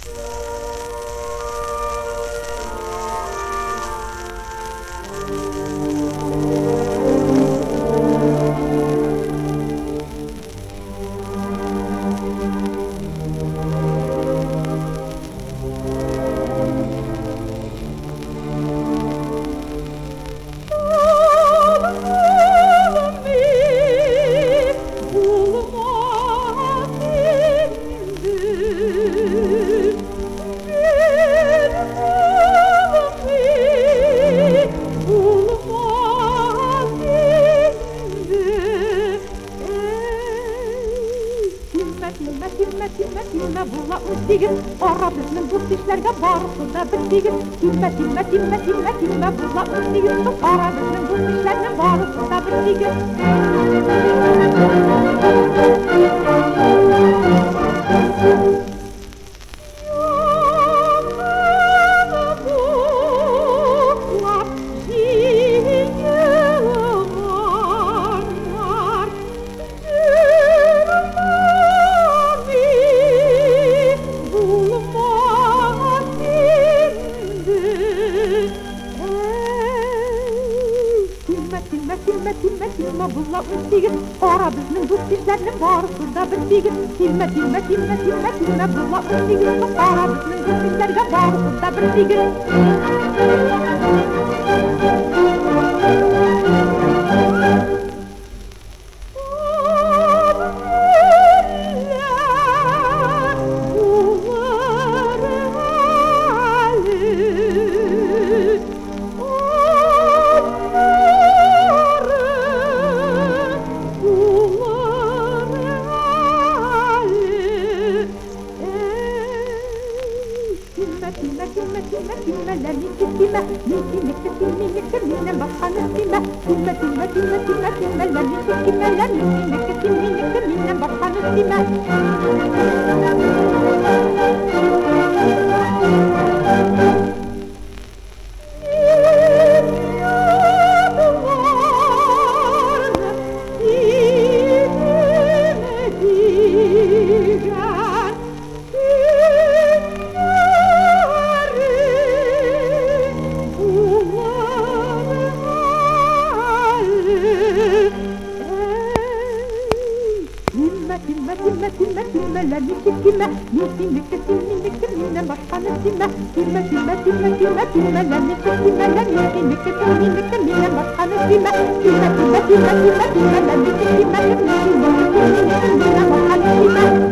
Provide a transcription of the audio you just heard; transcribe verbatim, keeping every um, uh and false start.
Тилмә була үтеген, ара безнең дүрт эшләргә барысы да бетеген. Тилмә, тилмә, тилмә, тилмә, тилмә була үтеген, ара безнең дүрт эшләргә барысы да бетеген. Тилмә, тилмә, тилмә була үтеген, ара безнең дүрт эшләрнең барысы да бетеген. Тилмә, тилмә, тилмә, тилмә, тилмә була үтеген, ара безнең дүрт эшләргә барысы да бетеген. Тилмә, тилмә, тилмә, тилмәләр никетимә, никемекте тилминекте миннән башканы тилмә. Тилмә, тилмә, тилмә, тилмә, тилмәләр никетимәләр, никемекте тилминекте миннән башканы тилмә. Тилмә, тилмә, тилмә, тилмәләр никетимә, никемекте тилминекте миннән башканы тилмә. Тилмә, тилмә, тилмә, тилмә, тилмәләр никетимәләр, никемекте тилминекте миннән башканы тилмә. Тилмә, тилмә, тилмә, тилмә, тилмәләр никетимә, никемекте тилминекте миннән башканы тилмә.